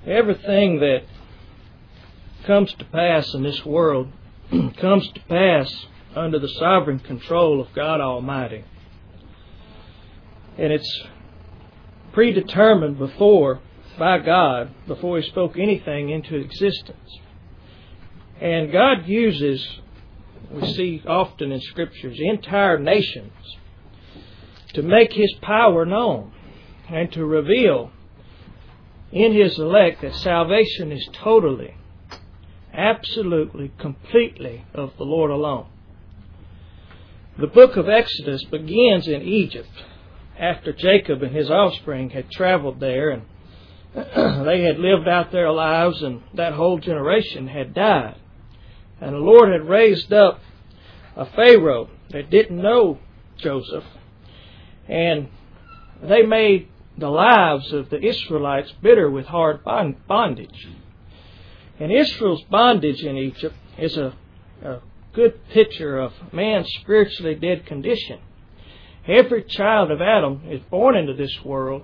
Everything that comes to pass in this world comes to pass under the sovereign control of God Almighty. And it's predetermined by God before He spoke anything into existence. And God uses, we see often in Scriptures, entire nations to make His power known and to reveal in His elect that salvation is totally, absolutely, completely of the Lord alone. The book of Exodus begins in Egypt after Jacob and his offspring had traveled there, and they had lived out their lives, and that whole generation had died. And the Lord had raised up a Pharaoh that didn't know Joseph, and they made the lives of the Israelites bitter with hard bondage. And Israel's bondage in Egypt is a good picture of man's spiritually dead condition. Every child of Adam is born into this world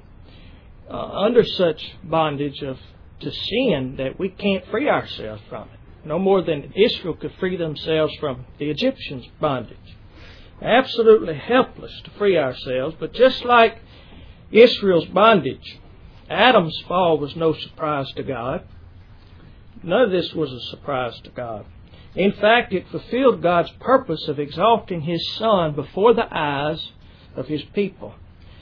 under such bondage to sin that we can't free ourselves from it. No more than Israel could free themselves from the Egyptians' bondage. Absolutely helpless to free ourselves, but just like Israel's bondage, Adam's fall was no surprise to God. None of this was a surprise to God. In fact, it fulfilled God's purpose of exalting His Son before the eyes of His people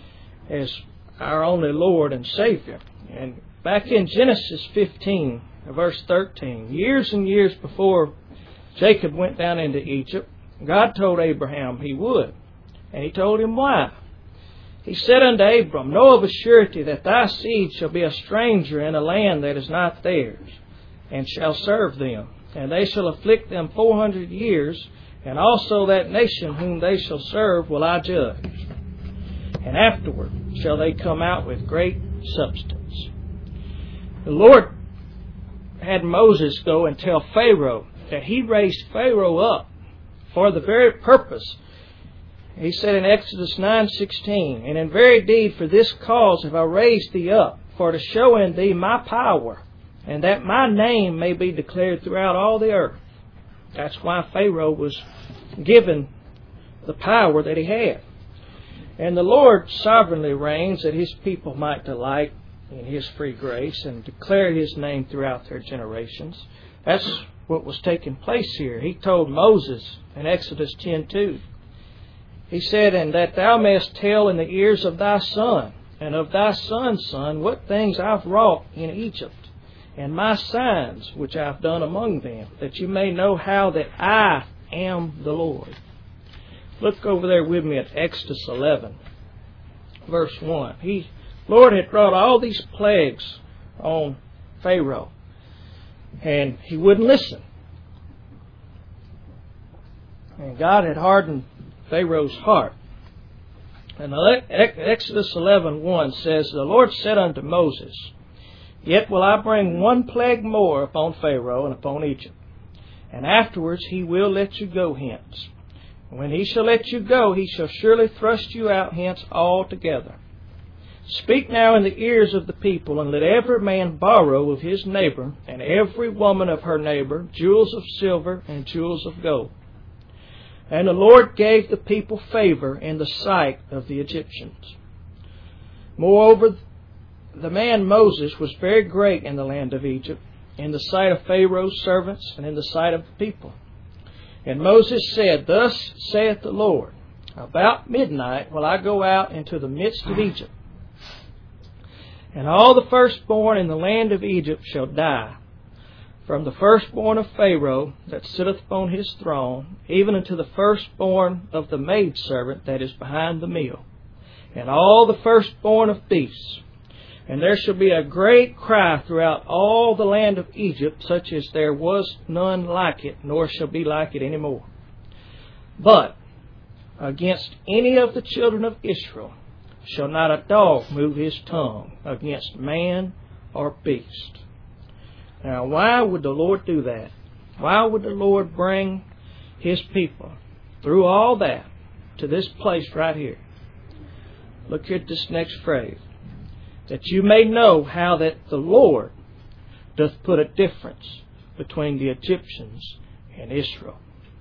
as our only Lord and Savior. And back in Genesis 15, verse 13, years and years before Jacob went down into Egypt, God told Abraham He would. And He told him why. He said unto Abram, Know of a surety that thy seed shall be a stranger in a land that is not theirs, and shall serve them. And they shall afflict them 400 years, and also that nation whom they shall serve will I judge. And afterward shall they come out with great substance. The Lord had Moses go and tell Pharaoh that He raised Pharaoh up for the very purpose. He said in Exodus 9:16, And in very deed for this cause have I raised thee up, for to show in thee my power, and that my name may be declared throughout all the earth. That's why Pharaoh was given the power that he had. And the Lord sovereignly reigns that His people might delight in His free grace and declare His name throughout their generations. That's what was taking place here. He told Moses in Exodus 10:2, He said, And that thou mayest tell in the ears of thy son, and of thy son's son, what things I've wrought in Egypt, and my signs which I've done among them, that you may know how that I am the Lord. Look over there with me at Exodus 11, verse 1. Lord had brought all these plagues on Pharaoh, and he wouldn't listen. And God had hardened Pharaoh's heart. And Exodus 11:1 says, The Lord said unto Moses, Yet will I bring one plague more upon Pharaoh and upon Egypt, and afterwards he will let you go hence. When he shall let you go, he shall surely thrust you out hence altogether. Speak now in the ears of the people, and let every man borrow of his neighbor, and every woman of her neighbor, jewels of silver and jewels of gold. And the Lord gave the people favor in the sight of the Egyptians. Moreover, the man Moses was very great in the land of Egypt, in the sight of Pharaoh's servants, and in the sight of the people. And Moses said, Thus saith the Lord, About midnight will I go out into the midst of Egypt, and all the firstborn in the land of Egypt shall die, from the firstborn of Pharaoh that sitteth upon his throne, even unto the firstborn of the maidservant that is behind the mill, and all the firstborn of beasts. And there shall be a great cry throughout all the land of Egypt, such as there was none like it, nor shall be like it any more. But against any of the children of Israel shall not a dog move his tongue against man or beast. Now, why would the Lord do that? Why would the Lord bring His people through all that to this place right here? Look at this next phrase. That you may know how that the Lord doth put a difference between the Egyptians and Israel.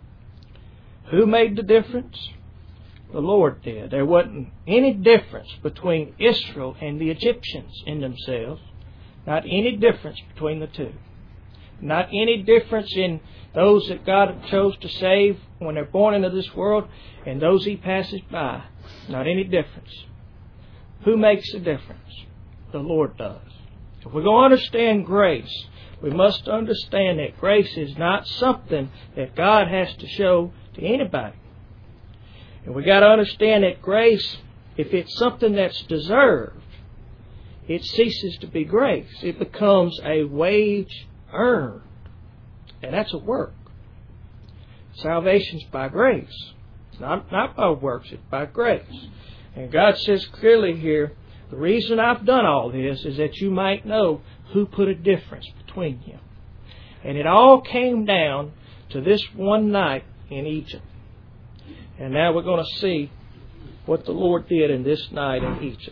Who made the difference? The Lord did. There wasn't any difference between Israel and the Egyptians in themselves. Not any difference between the two. Not any difference in those that God chose to save when they're born into this world and those He passes by. Not any difference. Who makes the difference? The Lord does. If we're going to understand grace, we must understand that grace is not something that God has to show to anybody. And we got to understand that grace, if it's something that's deserved, it ceases to be grace. It becomes a wage earned. And that's a work. Salvation's by grace. Not by works, it's by grace. And God says clearly here, the reason I've done all this is that you might know who put a difference between you. And it all came down to this one night in Egypt. And now we're going to see what the Lord did in this night in Egypt.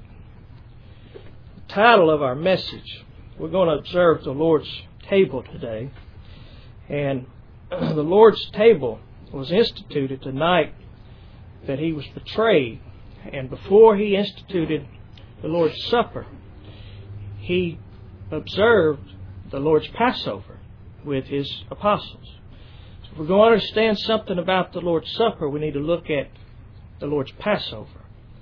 The title of our message, we're going to observe the Lord's table today. And the Lord's table was instituted the night that He was betrayed. And before He instituted the Lord's Supper, He observed the Lord's Passover with His apostles. So if we're going to understand something about the Lord's Supper, we need to look at the Lord's Passover.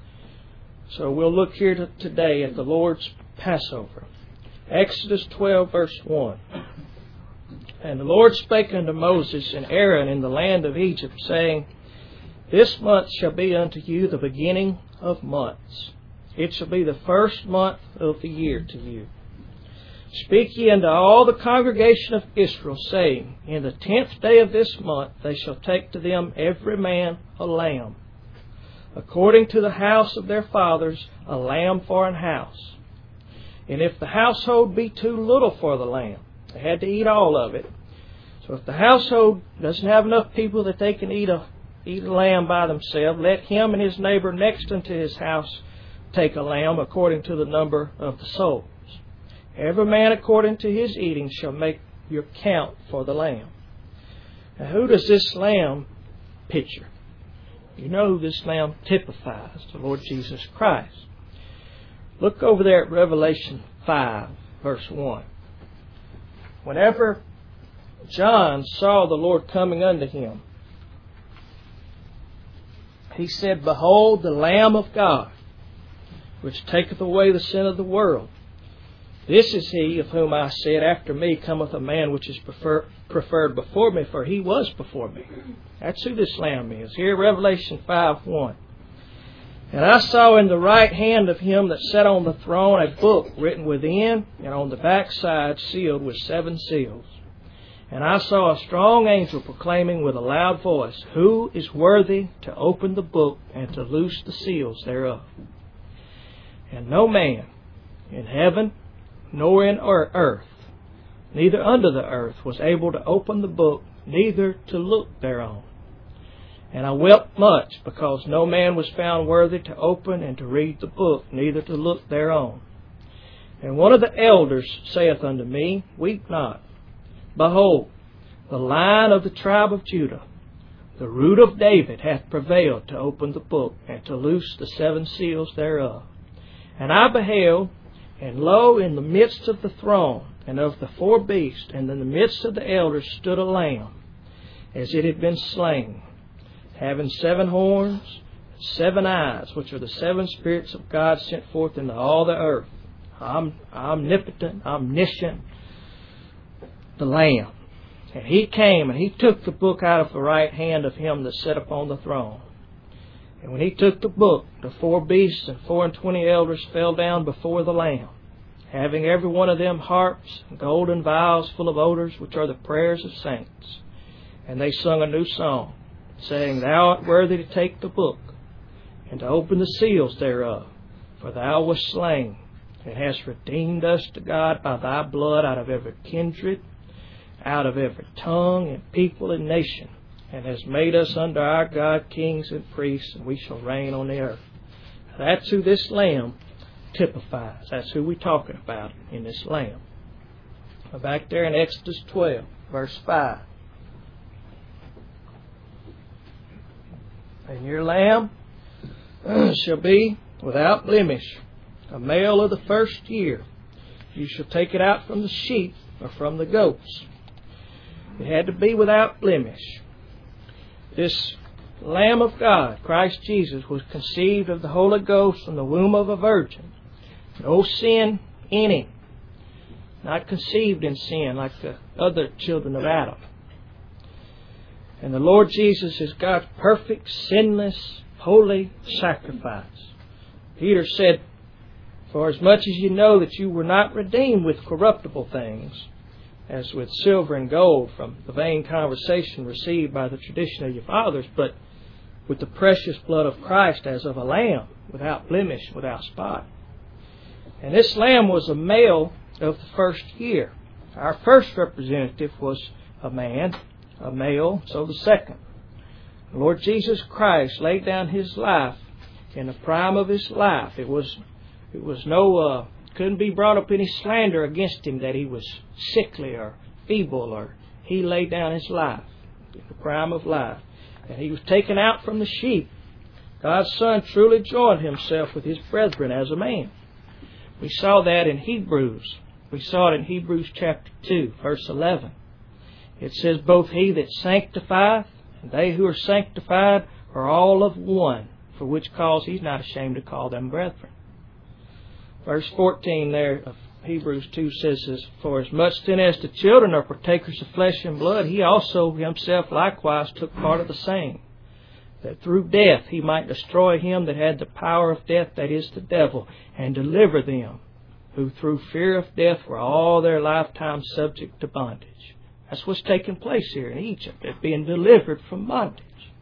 So we'll look here today at the Lord's Passover. Exodus 12, verse 1. And the Lord spake unto Moses and Aaron in the land of Egypt, saying, This month shall be unto you the beginning of months. It shall be the first month of the year to you. Speak ye unto all the congregation of Israel, saying, In the 10th day of this month they shall take to them every man a lamb, according to the house of their fathers, a lamb for an house. And if the household be too little for the lamb, they had to eat all of it. So if the household doesn't have enough people that they can eat a lamb by themselves, let him and his neighbor next unto his house take a lamb according to the number of the souls. Every man according to his eating shall make your count for the lamb. Now who does this lamb picture? You know who this lamb typifies, the Lord Jesus Christ. Look over there at Revelation 5, verse 1. Whenever John saw the Lord coming unto him, he said, Behold the Lamb of God, which taketh away the sin of the world. This is he of whom I said, After me cometh a man which is preferred before me, for he was before me. That's who this Lamb is. Here, Revelation 5:1. And I saw in the right hand of him that sat on the throne a book written within, and on the backside sealed with 7 seals. And I saw a strong angel proclaiming with a loud voice, Who is worthy to open the book and to loose the seals thereof? And no man in heaven, nor in earth, neither under the earth, was able to open the book, neither to look thereon. And I wept much, because no man was found worthy to open and to read the book, neither to look thereon. And one of the elders saith unto me, Weep not. Behold, the Lion of the tribe of Judah, the root of David, hath prevailed to open the book, and to loose the 7 seals thereof. And I beheld, and lo, in the midst of the throne, and of the 4 beasts, and in the midst of the elders, stood a lamb, as it had been slain, having 7 horns, 7 eyes, which are the 7 spirits of God sent forth into all the earth. Omnipotent, omniscient, the Lamb. And he came, and he took the book out of the right hand of him that sat upon the throne. And when he took the book, the 4 beasts and 24 elders fell down before the Lamb, having every one of them harps and golden vials full of odors, which are the prayers of saints. And they sung a new song, saying, Thou art worthy to take the book, and to open the seals thereof. For thou wast slain, and hast redeemed us to God by thy blood out of every kindred, out of every tongue and people and nation, and hast made us unto our God kings and priests, and we shall reign on the earth. That's who this Lamb typifies. That's who we're talking about in this Lamb. Back there in Exodus 12, verse 5. And your lamb shall be without blemish, a male of the first year. You shall take it out from the sheep or from the goats. It had to be without blemish. This Lamb of God, Christ Jesus, was conceived of the Holy Ghost from the womb of a virgin. No sin in him. Not conceived in sin like the other children of Adam. And the Lord Jesus is God's perfect, sinless, holy sacrifice. Peter said, for as much as you know that you were not redeemed with corruptible things, as with silver and gold from the vain conversation received by the tradition of your fathers, but with the precious blood of Christ as of a lamb, without blemish, without spot. And this lamb was a male of the first year. Our first representative was a man, a male, so the second. The Lord Jesus Christ laid down His life in the prime of His life. It was no, couldn't be brought up any slander against Him that He was sickly or feeble, or He laid down His life in the prime of life. And He was taken out from the sheep. God's Son truly joined Himself with His brethren as a man. We saw that in Hebrews. We saw it in Hebrews chapter 2, verse 11. It says, both He that sanctifieth and they who are sanctified are all of one, for which cause He's not ashamed to call them brethren. Verse 14 there of Hebrews 2 says, for as much then as the children are partakers of flesh and blood, He also Himself likewise took part of the same, that through death He might destroy him that had the power of death, that is, the devil, and deliver them who through fear of death were all their lifetime subject to bondage. That's what's taking place here in Egypt. They're being delivered from bondage.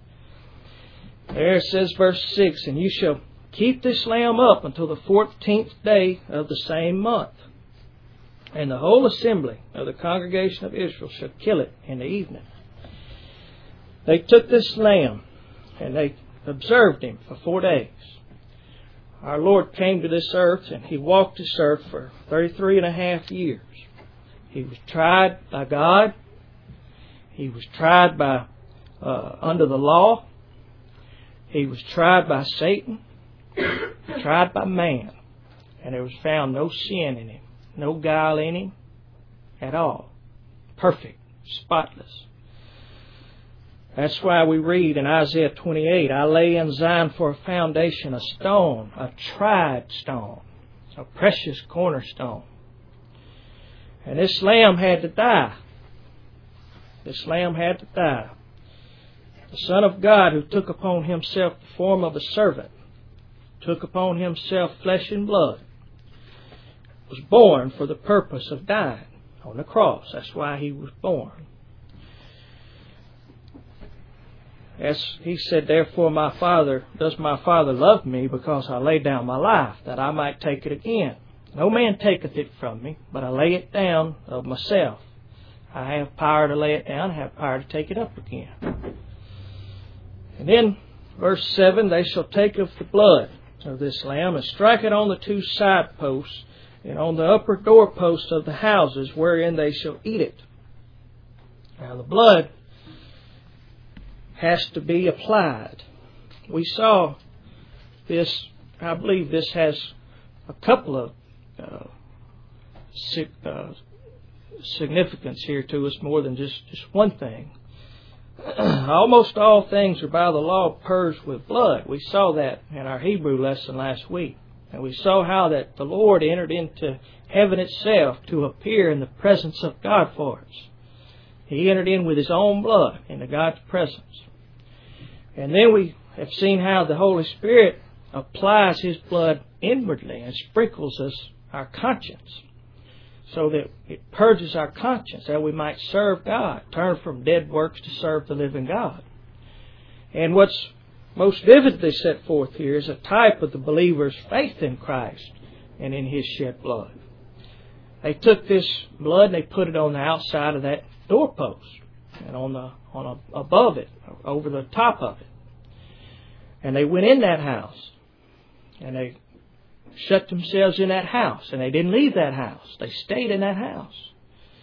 There it says, verse 6, and you shall keep this lamb up until the 14th day of the same month. And the whole assembly of the congregation of Israel shall kill it in the evening. They took this lamb and they observed Him for 4 days. Our Lord came to this earth and He walked this earth for 33 and a half years. He was tried by God. He was tried by under the law. He was tried by Satan. Tried by man. And there was found no sin in Him. No guile in Him at all. Perfect. Spotless. That's why we read in Isaiah 28, I lay in Zion for a foundation, a stone, a tried stone, a precious cornerstone. And this lamb had to die. This lamb had to die. The Son of God, who took upon Himself the form of a servant, took upon Himself flesh and blood, was born for the purpose of dying on the cross. That's why He was born. As He said, therefore does my Father love me, because I lay down my life, that I might take it again. No man taketh it from me, but I lay it down of myself. I have power to lay it down, I have power to take it up again. And then, verse 7, they shall take of the blood of this lamb, and strike it on the 2 side posts, and on the upper doorposts of the houses, wherein they shall eat it. Now the blood has to be applied. We saw this, I believe this has a couple of significance here to us, more than just one thing. Almost all things are by the law purged with blood. We saw that in our Hebrew lesson last week. And we saw how that the Lord entered into heaven itself to appear in the presence of God for us. He entered in with His own blood into God's presence. And then we have seen how the Holy Spirit applies His blood inwardly and sprinkles us our conscience, so that it purges our conscience, that we might serve God, turn from dead works to serve the living God. And what's most vividly set forth here is a type of the believer's faith in Christ and in His shed blood. They took this blood and they put it on the outside of that doorpost and above it, over the top of it. And they went in that house and they shut themselves in that house, and they didn't leave that house. They stayed in that house.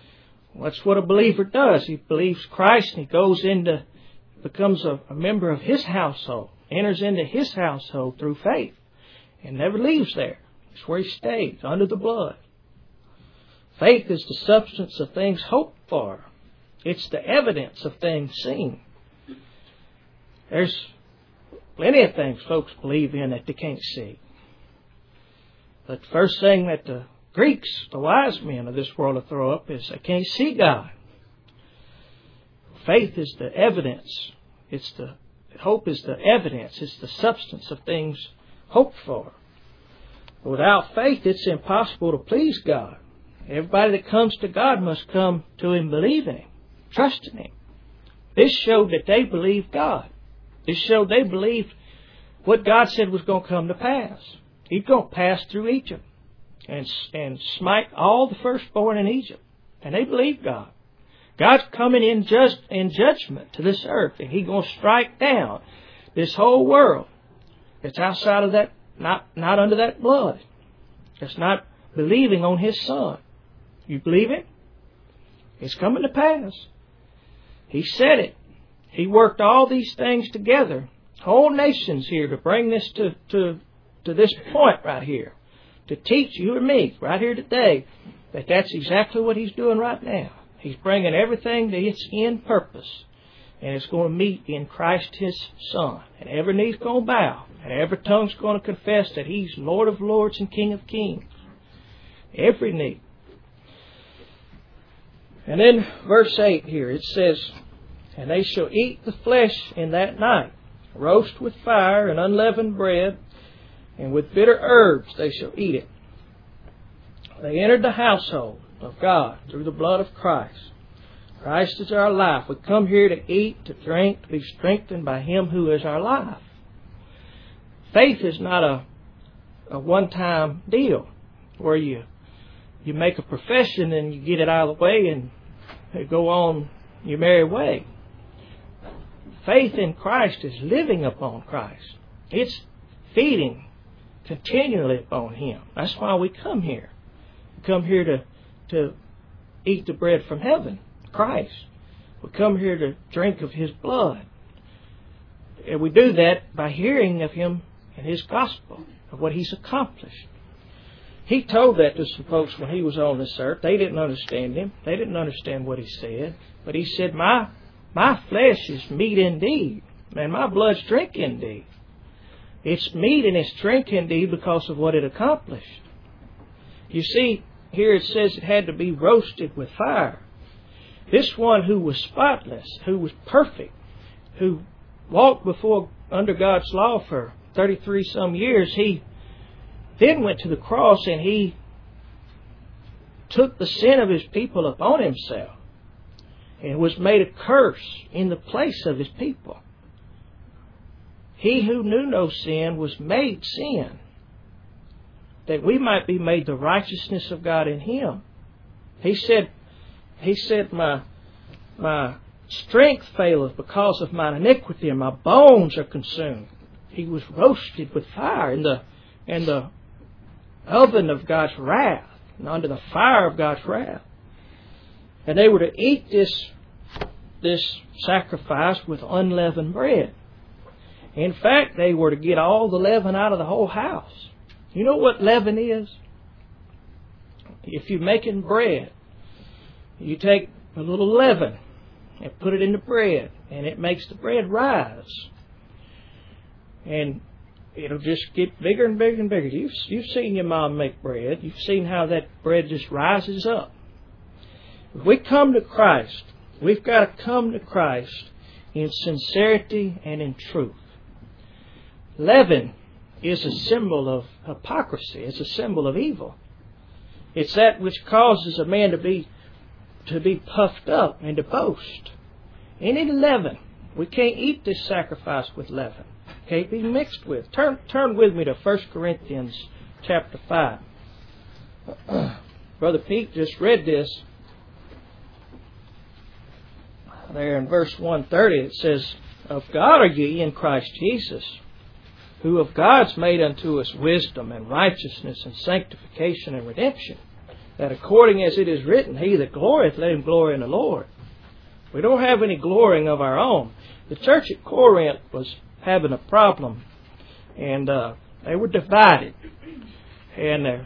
That's what a believer does. He believes Christ and he goes into, becomes a member of His household, enters into His household through faith, and never leaves there. It's where he stays, under the blood. Faith is the substance of things hoped for. It's the evidence of things seen. There's plenty of things folks believe in that they can't see. The first thing that the Greeks, the wise men of this world, will throw up is they can't see God. Faith is the evidence. Hope is the evidence. It's the substance of things hoped for. Without faith, it's impossible to please God. Everybody that comes to God must come to Him believing Him, trusting Him. This showed that they believed God. This showed they believed what God said was going to come to pass. He's going to pass through Egypt and smite all the firstborn in Egypt. And they believed God. God's coming in judgment to this earth, and He's going to strike down this whole world that's outside of that, not under that blood. That's not believing on His Son. You believe it? It's coming to pass. He said it. He worked all these things together, whole nations here, to bring this to this point right here, to teach you and me right here today that that's exactly what He's doing right now. He's bringing everything to its end purpose, and it's going to meet in Christ His Son. And every knee's going to bow, and every tongue's going to confess that He's Lord of lords and King of kings. Every knee. And then verse 8 here, it says, "And they shall eat the flesh in that night, roast with fire and unleavened bread, and with bitter herbs they shall eat it." They entered the household of God through the blood of Christ. Christ is our life. We come here to eat, to drink, to be strengthened by Him who is our life. Faith is not a one-time deal where you make a profession and you get it out of the way and go on your merry way. Faith in Christ is living upon Christ. It's feeding continually upon Him. That's why we come here. We come here to eat the bread from heaven, Christ. We come here to drink of His blood. And we do that by hearing of Him and His gospel, of what He's accomplished. He told that to some folks when He was on this earth. They didn't understand Him. They didn't understand what He said. But He said, my flesh is meat indeed, and my blood's drink indeed. It's meat and it's drink indeed because of what it accomplished. You see, here it says it had to be roasted with fire. This one who was spotless, who was perfect, who walked under God's law for 33 some years, He then went to the cross and He took the sin of His people upon Himself and was made a curse in the place of His people. He who knew no sin was made sin, that we might be made the righteousness of God in Him. He said, my strength faileth because of mine iniquity, and my bones are consumed. He was roasted with fire in the oven of God's wrath, and under the fire of God's wrath. And they were to eat this sacrifice with unleavened bread. In fact, they were to get all the leaven out of the whole house. You know what leaven is? If you're making bread, you take a little leaven and put it in the bread, and it makes the bread rise. And it'll just get bigger and bigger and bigger. You've seen your mom make bread. You've seen how that bread just rises up. If we come to Christ, we've got to come to Christ in sincerity and in truth. Leaven is a symbol of hypocrisy. It's a symbol of evil. It's that which causes a man to be puffed up and to boast. Any leaven, we can't eat this sacrifice with leaven. Can't be mixed with. Turn with me to 1 Corinthians chapter 5. Brother Pete just read this. There in verse 130 it says, "Of God are ye in Christ Jesus, who of God's made unto us wisdom and righteousness and sanctification and redemption." that according as it is written, he that glorieth, let him glory in the Lord. We don't have any glorying of our own. The church at Corinth was having a problem, and they were divided. And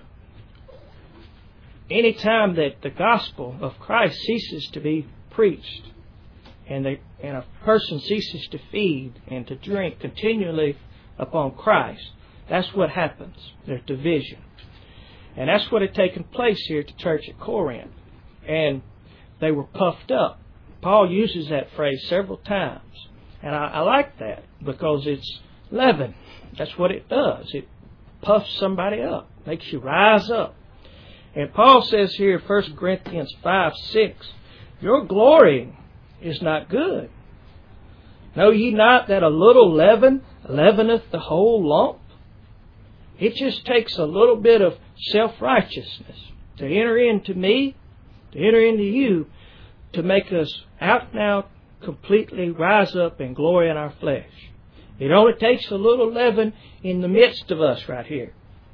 any time that the gospel of Christ ceases to be preached, and a person ceases to feed and to drink continually upon Christ, that's what happens. There's division. And that's what had taken place here at the church at Corinth. And they were puffed up. Paul uses that phrase several times. And I like that because it's leaven. That's what it does. It puffs somebody up, makes you rise up. And Paul says here, 1 Corinthians 5:6, your glorying is not good. Know ye not that a little leaven leaveneth the whole lump? It just takes a little bit of self-righteousness to enter into me, to enter into you, to make us out and out completely rise up and glory in our flesh. It only takes a little leaven in the midst of us right here.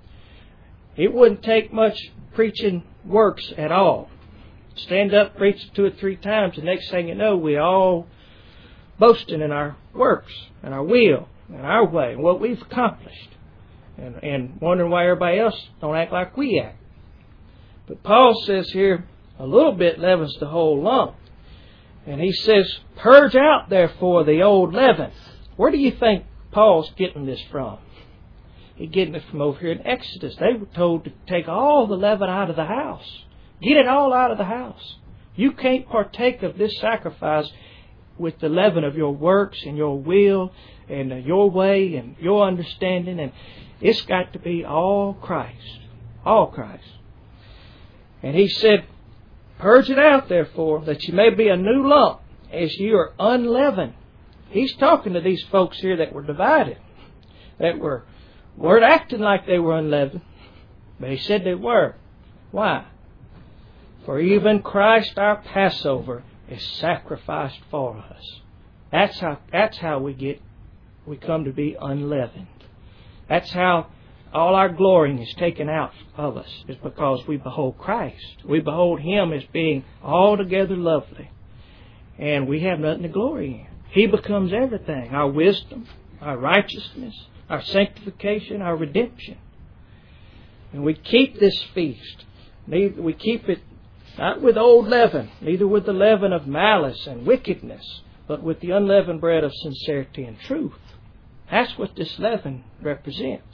It wouldn't take much preaching works at all. Stand up, preach 2 or 3 times, the next thing you know, we all boasting in our works, and our will, and our way, and what we've accomplished. And wondering why everybody else don't act like we act. But Paul says here, a little bit leavens the whole lump. And he says, purge out therefore the old leaven. Where do you think Paul's getting this from? He's getting it from over here in Exodus. They were told to take all the leaven out of the house. Get it all out of the house. You can't partake of this sacrifice with the leaven of your works and your will and your way and your understanding. And it's got to be all Christ. All Christ. And he said, purge it out, therefore, that you may be a new lump, as you are unleavened. He's talking to these folks here that were divided, that weren't acting like they were unleavened, but he said they were. Why? For even Christ our Passover is sacrificed for us. That's how we come to be unleavened. That's how all our glorying is taken out of us, is because we behold Christ. We behold Him as being altogether lovely. And we have nothing to glory in. He becomes everything. Our wisdom, our righteousness, our sanctification, our redemption. And we keep this feast. We keep it not with old leaven, neither with the leaven of malice and wickedness, but with the unleavened bread of sincerity and truth. That's what this leaven represents.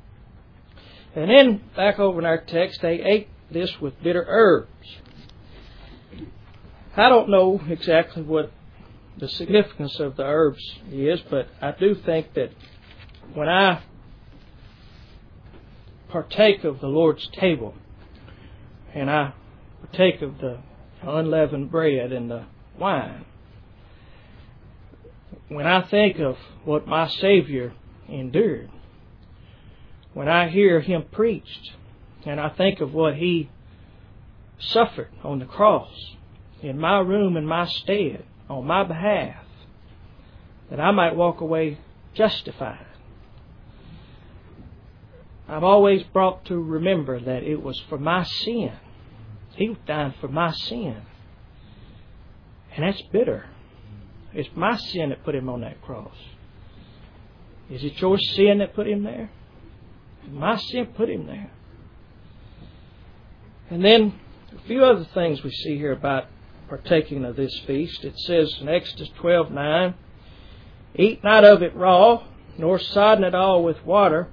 And then, back over in our text, they ate this with bitter herbs. I don't know exactly what the significance of the herbs is, but I do think that when I partake of the Lord's table, and I partake of the unleavened bread and the wine, when I think of what my Savior endured, when I hear Him preached, and I think of what He suffered on the cross, in my room, in my stead, on my behalf, that I might walk away justified. I'm always brought to remember that it was for my sin. He was dying for my sin. And that's bitter. It's my sin that put Him on that cross. Is it your sin that put Him there? My sin put Him there. And then a few other things we see here about partaking of this feast. It says in Exodus 12:9, eat not of it raw, nor sodden it all with water,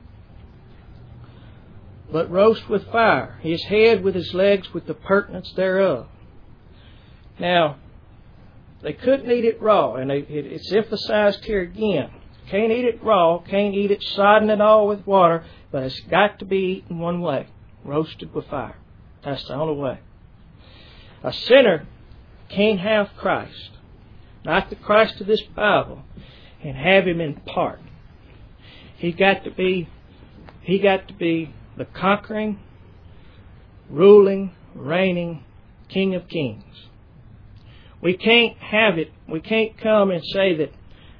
but roast with fire, his head with his legs with the purtenance thereof. Now, they couldn't eat it raw, and it's emphasized here again. Can't eat it raw, can't eat it sodden it all with water, but it's got to be eaten one way, roasted with fire. That's the only way. A sinner can't have Christ, not the Christ of this Bible, and have Him in part. He got to be the conquering, ruling, reigning King of Kings. We can't have it. We can't come and say that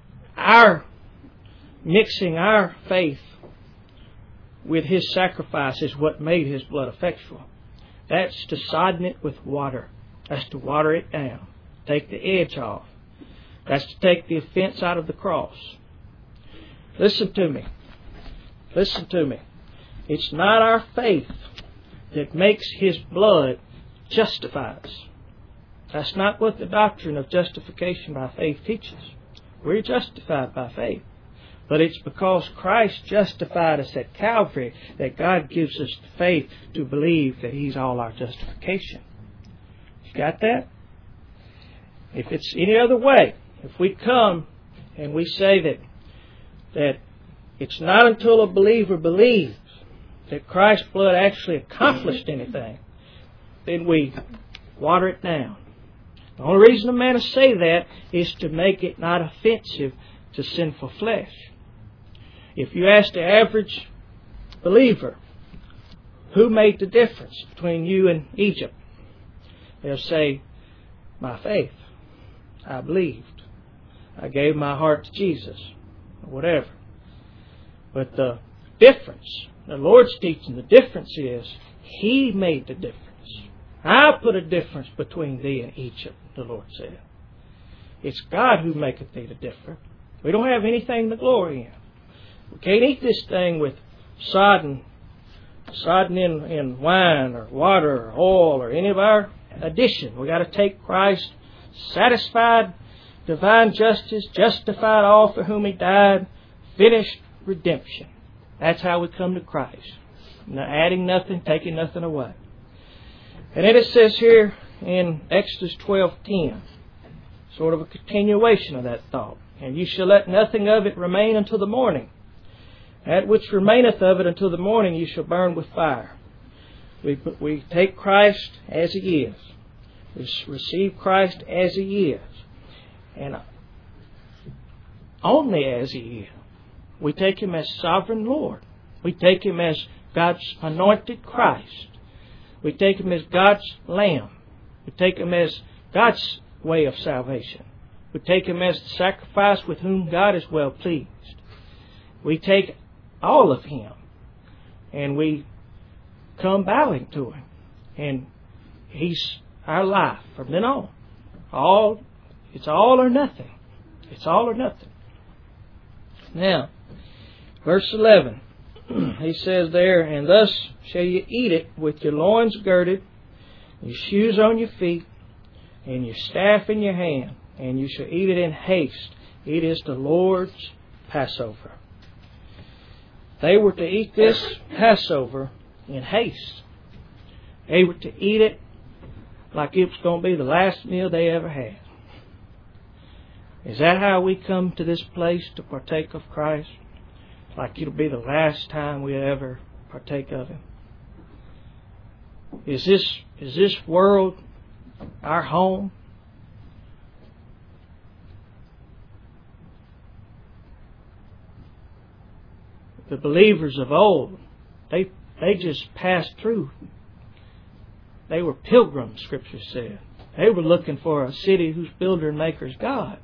mixing our faith with His sacrifice is what made His blood effectual. That's to sodden it with water. That's to water it down. Take the edge off. That's to take the offense out of the cross. Listen to me. Listen to me. It's not our faith that makes His blood justifies. That's not what the doctrine of justification by faith teaches. We're justified by faith. But it's because Christ justified us at Calvary that God gives us the faith to believe that He's all our justification. You got that? If it's any other way, if we come and we say that it's not until a believer believes that Christ's blood actually accomplished anything, then we water it down. The only reason a man will say that is to make it not offensive to sinful flesh. If you ask the average believer, who made the difference between you and Egypt? They'll say, my faith. I believed. I gave my heart to Jesus. Or whatever. But the difference, the Lord's teaching, the difference is He made the difference. I put a difference between thee and Egypt, the Lord said. It's God who maketh thee the difference. We don't have anything to glory in. We can't eat this thing with sodden in wine or water or oil or any of our addition. We got to take Christ, satisfied divine justice, justified all for whom He died, finished redemption. That's how we come to Christ. Not adding nothing, taking nothing away. And then it says here in Exodus 12:10, sort of a continuation of that thought. And you shall let nothing of it remain until the morning. That which remaineth of it until the morning you shall burn with fire. We take Christ as He is. We receive Christ as He is. And only as He is. We take Him as sovereign Lord. We take Him as God's anointed Christ. We take Him as God's Lamb. We take Him as God's way of salvation. We take Him as the sacrifice with whom God is well pleased. We take all of Him and we come bowing to Him. And He's our life from then on. It's all or nothing. It's all or nothing. Now, verse 11. He says there, and thus shall you eat it with your loins girded, your shoes on your feet, and your staff in your hand, and you shall eat it in haste. It is the Lord's Passover. They were to eat this Passover in haste. They were to eat it like it was going to be the last meal they ever had. Is that how we come to this place to partake of Christ? Like it'll be the last time we ever partake of Him? Is this world our home? The believers of old, they just passed through. They were pilgrims, Scripture said. They were looking for a city whose builder and maker is God.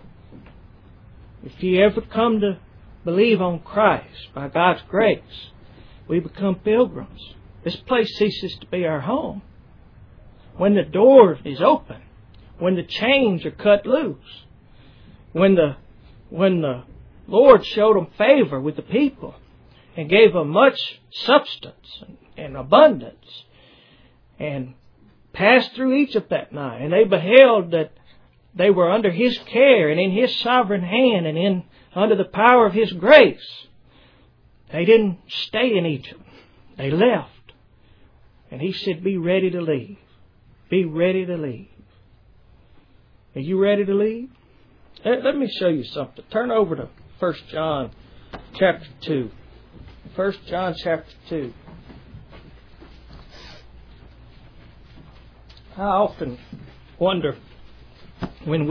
If you ever come to believe on Christ by God's grace, we become pilgrims. This place ceases to be our home. When the door is open, when the chains are cut loose, when the Lord showed them favor with the people and gave them much substance and abundance and passed through Egypt that night, and they beheld that they were under His care and in His sovereign hand and under the power of His grace. They didn't stay in Egypt. They left. And He said, be ready to leave. Be ready to leave. Are you ready to leave? Let me show you something. Turn over to 1 John chapter 2. 1 John chapter 2. I often wonder when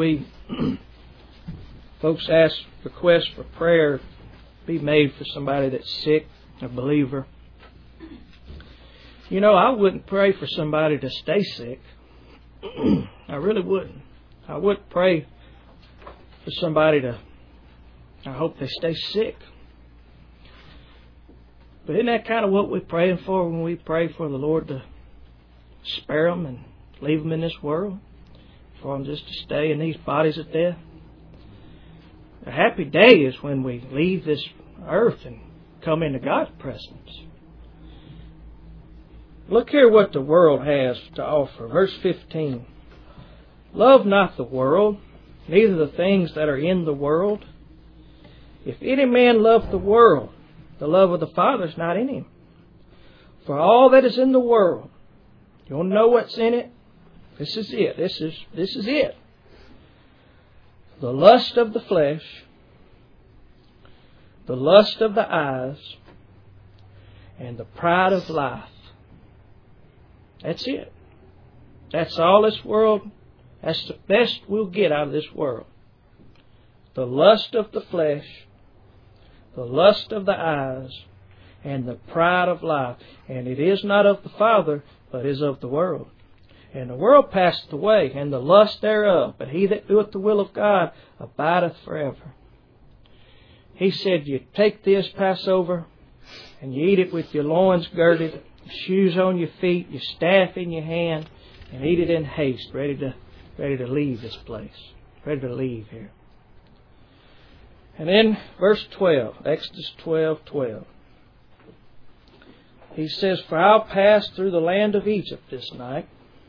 folks ask requests for prayer be made for somebody that's sick, a believer. You know, I wouldn't pray for somebody to stay sick. I really wouldn't. I would pray for somebody I hope they stay sick. But isn't that kind of what we're praying for when we pray for the Lord to spare them and leave them in this world for them just to stay in these bodies of death? A happy day is when we leave this earth and come into God's presence. Look here what the world has to offer. Verse 15. Love not the world, neither the things that are in the world. If any man love the world, the love of the Father is not in him. For all that is in the world, you want to know what's in it? This is it. This is it. The lust of the flesh, the lust of the eyes, and the pride of life. That's it. That's all this world, that's the best we'll get out of this world. The lust of the flesh, the lust of the eyes, and the pride of life. And it is not of the Father, but is of the world. And the world passeth away, and the lust thereof, but he that doeth the will of God abideth forever. He said, you take this Passover, and you eat it with your loins girded, shoes on your feet, your staff in your hand, and eat it in haste, ready to leave this place, ready to leave here. And then verse 12, Exodus 12:12. He says, for I'll pass through the land of Egypt this night,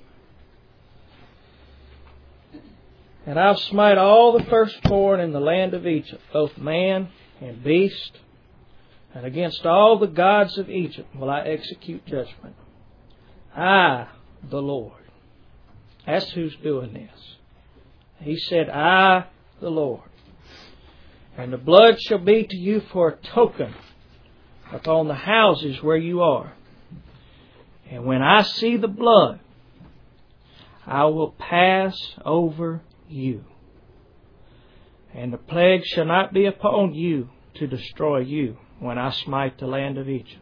and I'll smite all the firstborn in the land of Egypt, both man and beast, and against all the gods of Egypt will I execute judgment. I, the Lord. That's who's doing this. He said, I, the Lord. And the blood shall be to you for a token upon the houses where you are. And when I see the blood, I will pass over you. And the plague shall not be upon you to destroy you when I smite the land of Egypt.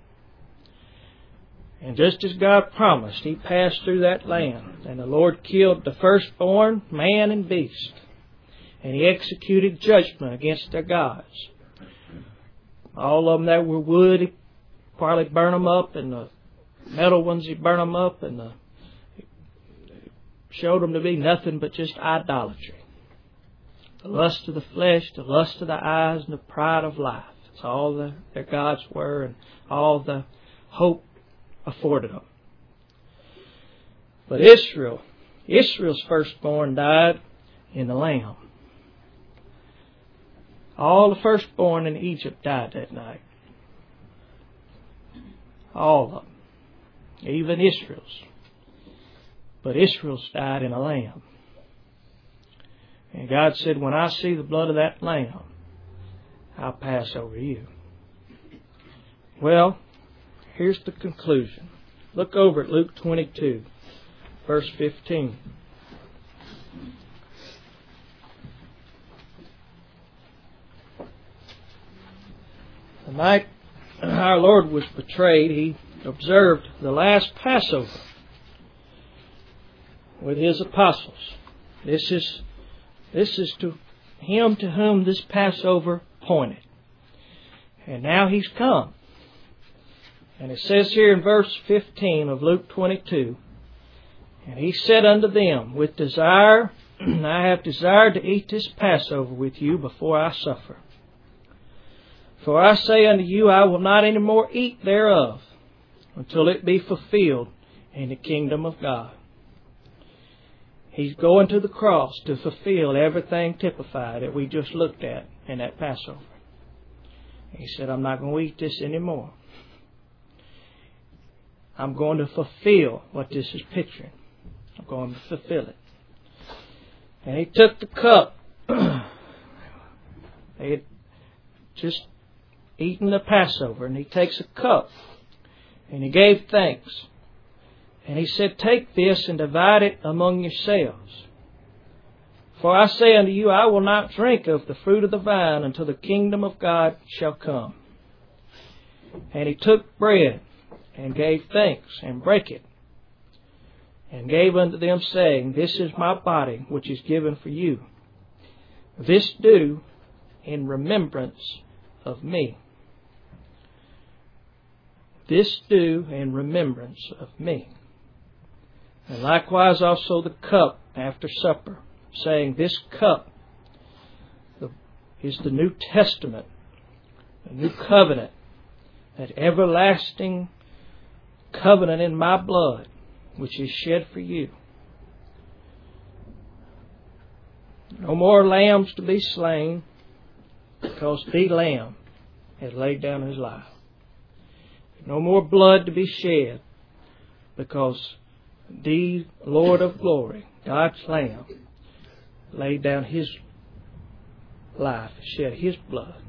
And just as God promised, He passed through that land. And the Lord killed the firstborn, man and beast. And He executed judgment against their gods. All of them that were wood, He probably burned them up. And the metal ones, He burned them up. And showed them to be nothing but just idolatry. The lust of the flesh, the lust of the eyes, and the pride of life. That's all their gods were, and all the hope afforded them. But Israel's firstborn died in the lamb. All the firstborn in Egypt died that night. All of them. Even Israel's. But Israel's died in a lamb. And God said, when I see the blood of that lamb, I'll pass over you. Well, here's the conclusion. Look over at Luke 22, verse 15. The night our Lord was betrayed, He observed the last Passover with His apostles. This is to Him to whom this Passover pointed. And now He's come. And it says here in verse 15 of Luke 22, and He said unto them, with desire, I have desired to eat this Passover with you before I suffer. For I say unto you, I will not any more eat thereof until it be fulfilled in the kingdom of God. He's going to the cross to fulfill everything typified that we just looked at in that Passover. He said, I'm not going to eat this anymore. I'm going to fulfill what this is picturing. I'm going to fulfill it. And He took the cup. They had just eaten the Passover. And He takes a cup. And He gave thanks. And He said, take this and divide it among yourselves. For I say unto you, I will not drink of the fruit of the vine until the kingdom of God shall come. And He took bread and gave thanks and brake it. And gave unto them, saying, this is my body, which is given for you. This do in remembrance of me. This do in remembrance of me. And likewise also the cup after supper, saying, This cup is the New Testament, the new covenant, that everlasting covenant in my blood, which is shed for you. No more lambs to be slain, because the Lamb has laid down His life. No more blood to be shed, because the Lord of glory, God's Lamb, laid down His life, shed His blood.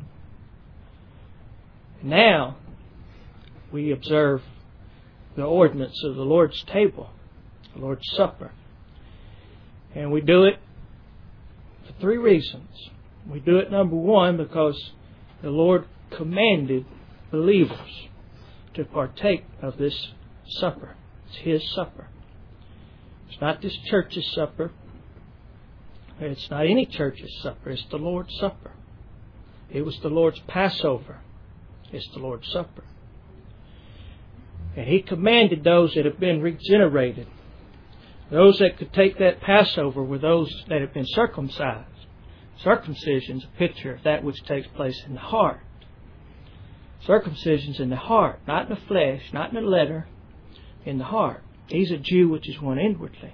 Now we observe the ordinance of the Lord's table, the Lord's Supper. And we do it for three reasons. We do it, number one, because the Lord commanded believers to partake of this supper. It's His supper. It's not this church's supper. It's not any church's supper. It's the Lord's Supper. It was the Lord's Passover. It's the Lord's Supper. And He commanded those that have been regenerated, those that could take that Passover were those that have been circumcised. Circumcision is a picture of that which takes place in the heart. Circumcision is in the heart, not in the flesh, not in the letter, in the heart. He's a Jew which is one inwardly.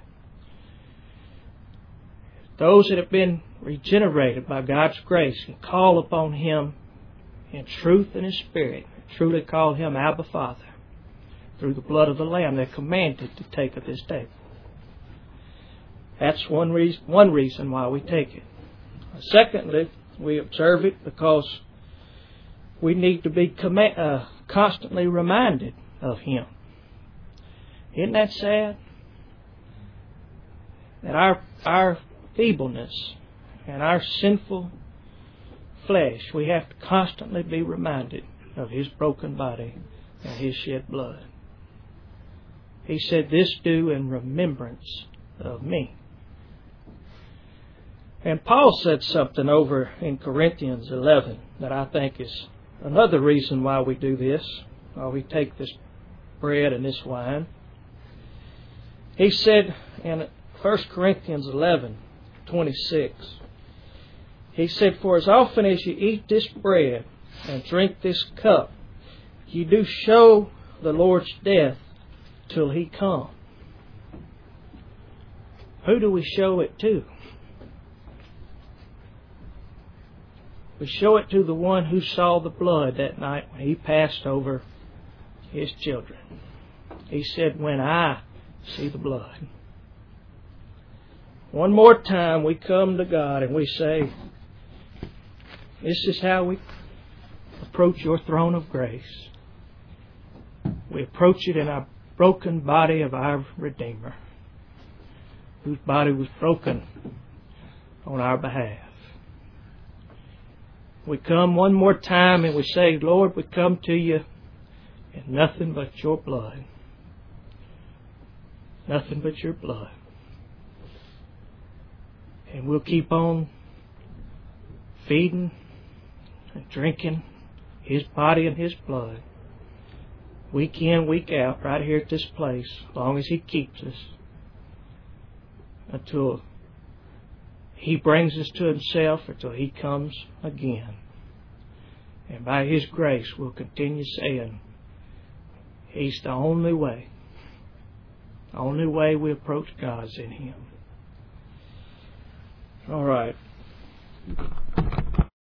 Those that have been regenerated by God's grace and call upon Him in truth and in spirit, truly call Him Abba Father, through the blood of the Lamb, they're commanded to take of this table. That's one reason why we take it. Secondly, we observe it because we need to be constantly reminded of Him. Isn't that sad? That our feebleness and our sinful flesh, we have to constantly be reminded of His broken body and His shed blood. He said, This do in remembrance of me. And Paul said something over in Corinthians 11 that I think is another reason why we do this, why we take this bread and this wine. He said in 1 Corinthians 11:26, he said, For as often as you eat this bread and drink this cup, you do show the Lord's death till He come. Who do we show it to? We show it to the one who saw the blood that night when He passed over His children. He said, When I see the blood. One more time we come to God and we say, This is how we approach your throne of grace. We approach it in our broken body of our Redeemer, whose body was broken on our behalf. We come one more time and we say, Lord, we come to you in nothing but your blood. Nothing but your blood. And we'll keep on feeding and drinking His body and His blood, week in, week out, right here at this place, as long as He keeps us, until He brings us to Himself, until He comes again. And by His grace, we'll continue saying, He's the only way. The only way we approach God is in Him. All right.